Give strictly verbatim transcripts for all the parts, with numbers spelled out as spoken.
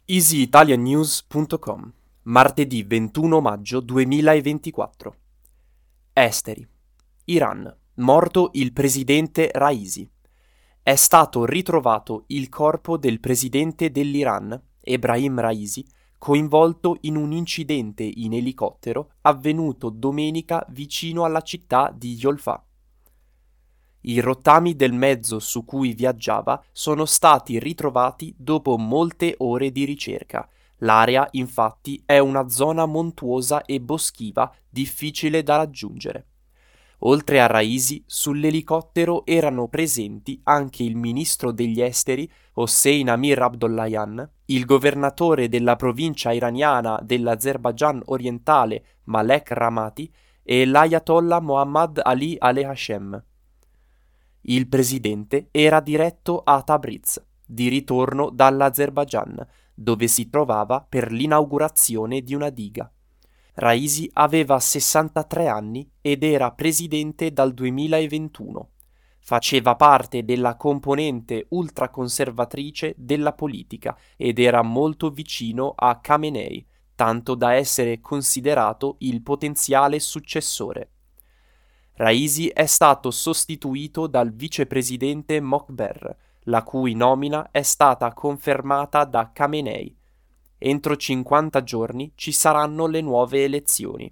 easy italian news punto com, martedì ventuno maggio duemilaventiquattro. Esteri. Iran. Morto il presidente Raisi. È stato ritrovato il corpo del presidente dell'Iran, Ebrahim Raisi, coinvolto in un incidente in elicottero avvenuto domenica vicino alla città di Yolfa. I rottami del mezzo su cui viaggiava sono stati ritrovati dopo molte ore di ricerca. L'area, infatti, è una zona montuosa e boschiva difficile da raggiungere. Oltre a Raisi, sull'elicottero erano presenti anche il ministro degli esteri Hossein Amir Abdollahian, il governatore della provincia iraniana dell'Azerbaigian orientale Malek Ramati e l'Ayatollah Mohammad Ali Alehashem. Il presidente era diretto a Tabriz, di ritorno dall'Azerbaigian, dove si trovava per l'inaugurazione di una diga. Raisi aveva sessantatré anni ed era presidente dal duemilaventuno. Faceva parte della componente ultraconservatrice della politica ed era molto vicino a Khamenei, tanto da essere considerato il potenziale successore. Raisi è stato sostituito dal vicepresidente Mokber, la cui nomina è stata confermata da Khamenei. Entro cinquanta giorni ci saranno le nuove elezioni.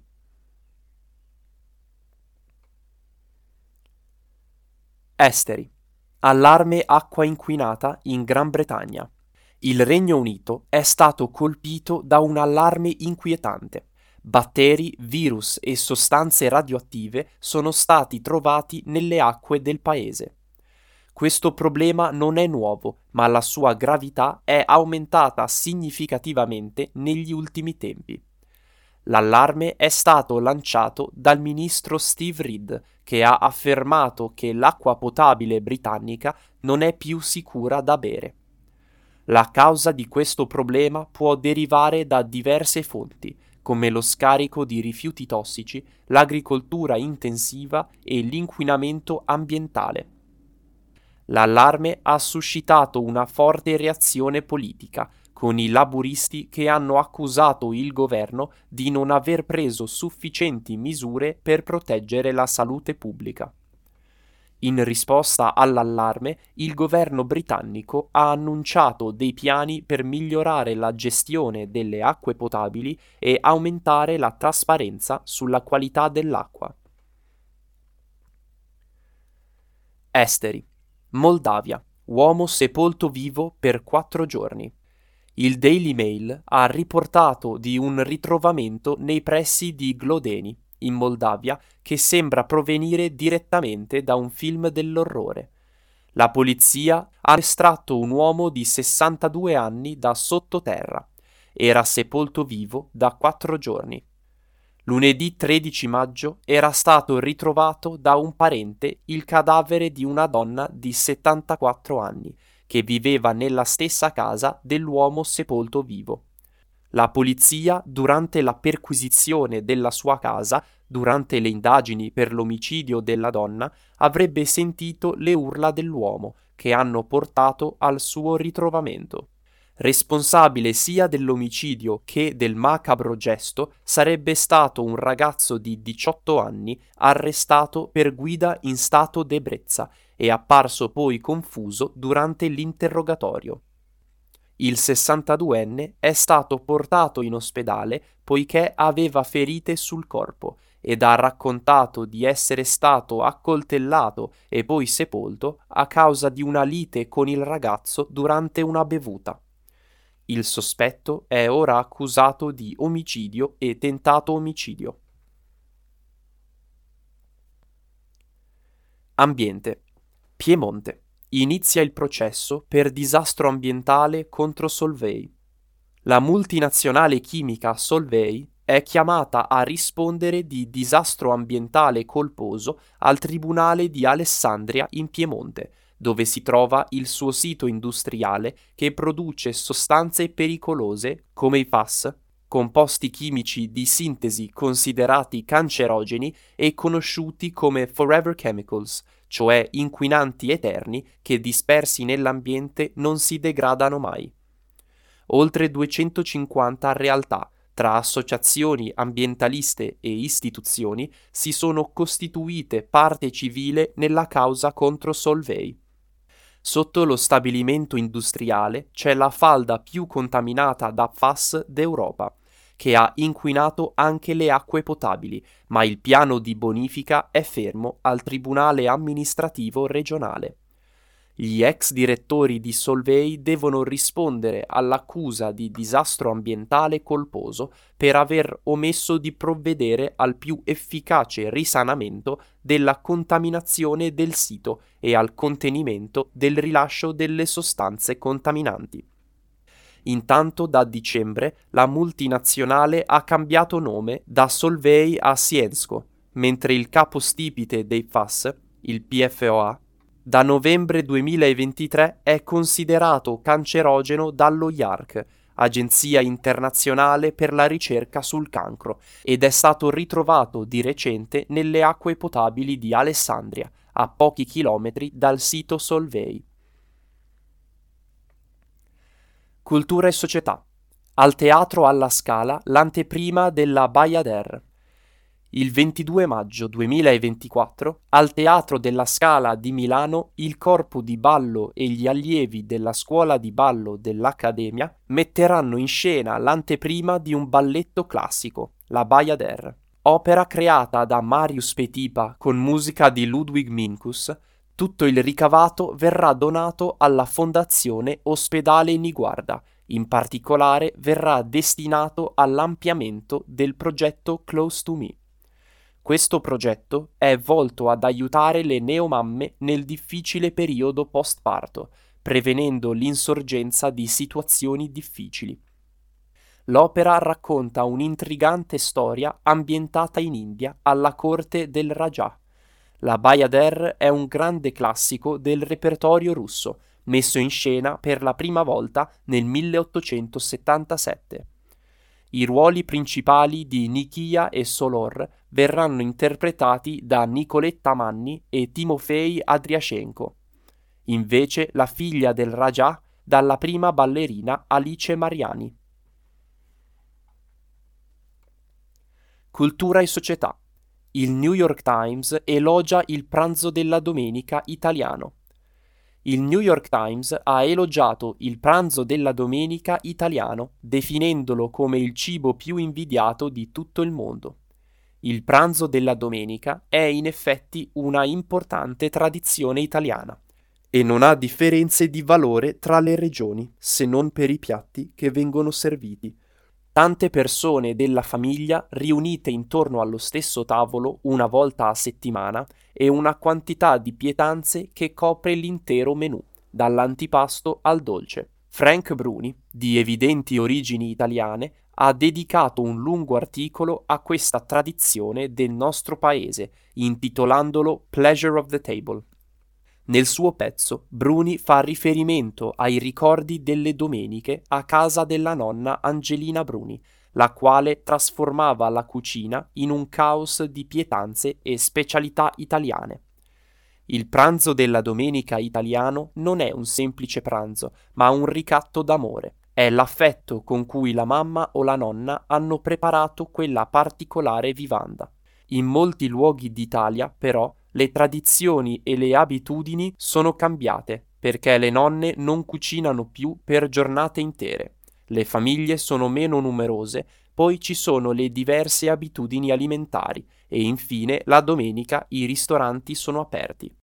Esteri. Allarme acqua inquinata in Gran Bretagna. Il Regno Unito è stato colpito da un allarme inquietante. Batteri, virus e sostanze radioattive sono stati trovati nelle acque del paese. Questo problema non è nuovo, ma la sua gravità è aumentata significativamente negli ultimi tempi. L'allarme è stato lanciato dal ministro Steve Reed, che ha affermato che l'acqua potabile britannica non è più sicura da bere. La causa di questo problema può derivare da diverse fonti, come lo scarico di rifiuti tossici, l'agricoltura intensiva e l'inquinamento ambientale. L'allarme ha suscitato una forte reazione politica, con i laburisti che hanno accusato il governo di non aver preso sufficienti misure per proteggere la salute pubblica. In risposta all'allarme, il governo britannico ha annunciato dei piani per migliorare la gestione delle acque potabili e aumentare la trasparenza sulla qualità dell'acqua. Esteri. Moldavia. Uomo sepolto vivo per quattro giorni. Il Daily Mail ha riportato di un ritrovamento nei pressi di Glodeni, in Moldavia, che sembra provenire direttamente da un film dell'orrore. La polizia ha estratto un uomo di sessantadue anni da sottoterra. Era sepolto vivo da quattro giorni. Lunedì tredici maggio era stato ritrovato da un parente il cadavere di una donna di settantaquattro anni, che viveva nella stessa casa dell'uomo sepolto vivo. La polizia, durante la perquisizione della sua casa, durante le indagini per l'omicidio della donna, avrebbe sentito le urla dell'uomo, che hanno portato al suo ritrovamento. Responsabile sia dell'omicidio che del macabro gesto sarebbe stato un ragazzo di diciotto anni arrestato per guida in stato d'ebbrezza e apparso poi confuso durante l'interrogatorio. Il sessantaduenne è stato portato in ospedale poiché aveva ferite sul corpo ed ha raccontato di essere stato accoltellato e poi sepolto a causa di una lite con il ragazzo durante una bevuta. Il sospetto è ora accusato di omicidio e tentato omicidio. Ambiente. Piemonte. Inizia il processo per disastro ambientale contro Solvay. La multinazionale chimica Solvay è chiamata a rispondere di disastro ambientale colposo al Tribunale di Alessandria in Piemonte, dove si trova il suo sito industriale che produce sostanze pericolose come i P F A S, composti chimici di sintesi considerati cancerogeni e conosciuti come forever chemicals, cioè inquinanti eterni che dispersi nell'ambiente non si degradano mai. oltre duecentocinquanta realtà, tra associazioni ambientaliste e istituzioni, si sono costituite parte civile nella causa contro Solvay. Sotto lo stabilimento industriale c'è la falda più contaminata da P F A S d'Europa, che ha inquinato anche le acque potabili, ma il piano di bonifica è fermo al Tribunale amministrativo regionale. Gli ex direttori di Solvay devono rispondere all'accusa di disastro ambientale colposo per aver omesso di provvedere al più efficace risanamento della contaminazione del sito e al contenimento del rilascio delle sostanze contaminanti. Intanto da dicembre la multinazionale ha cambiato nome da Solvay a Syensqo, mentre il capostipite dei P F A S, il P F O A, da novembre duemilaventitré è considerato cancerogeno dallo I A R C, Agenzia Internazionale per la Ricerca sul Cancro, ed è stato ritrovato di recente nelle acque potabili di Alessandria, a pochi chilometri dal sito Solvay. Cultura e società. Al Teatro alla Scala l'anteprima della Bayadère. Il ventidue maggio duemilaventiquattro, al Teatro della Scala di Milano, il corpo di ballo e gli allievi della scuola di ballo dell'Accademia metteranno in scena l'anteprima di un balletto classico, la Bayadère. Opera creata da Marius Petipa con musica di Ludwig Minkus. Tutto il ricavato verrà donato alla Fondazione Ospedale Niguarda. In particolare verrà destinato all'ampliamento del progetto Close to Me. Questo progetto è volto ad aiutare le neomamme nel difficile periodo postparto, prevenendo l'insorgenza di situazioni difficili. L'opera racconta un'intrigante storia ambientata in India alla corte del Raja. La Bayadère è un grande classico del repertorio russo, messo in scena per la prima volta nel milleottocentosettantasette. I ruoli principali di Nikia e Solor verranno interpretati da Nicoletta Manni e Timofei Adriashenko. Invece la figlia del Raja dalla prima ballerina Alice Mariani. Cultura e società. Il New York Times elogia il pranzo della domenica italiano. Il New York Times ha elogiato il pranzo della domenica italiano, definendolo come il cibo più invidiato di tutto il mondo. Il pranzo della domenica è in effetti una importante tradizione italiana e non ha differenze di valore tra le regioni, se non per i piatti che vengono serviti. Tante persone della famiglia riunite intorno allo stesso tavolo una volta a settimana e una quantità di pietanze che copre l'intero menù, dall'antipasto al dolce. Frank Bruni, di evidenti origini italiane, ha dedicato un lungo articolo a questa tradizione del nostro paese, intitolandolo Pleasure of the Table. Nel suo pezzo, Bruni fa riferimento ai ricordi delle domeniche a casa della nonna Angelina Bruni, la quale trasformava la cucina in un caos di pietanze e specialità italiane. Il pranzo della domenica italiano non è un semplice pranzo, ma un ricatto d'amore. È l'affetto con cui la mamma o la nonna hanno preparato quella particolare vivanda. In molti luoghi d'Italia, però, le tradizioni e le abitudini sono cambiate, perché le nonne non cucinano più per giornate intere. Le famiglie sono meno numerose, poi ci sono le diverse abitudini alimentari e infine la domenica i ristoranti sono aperti.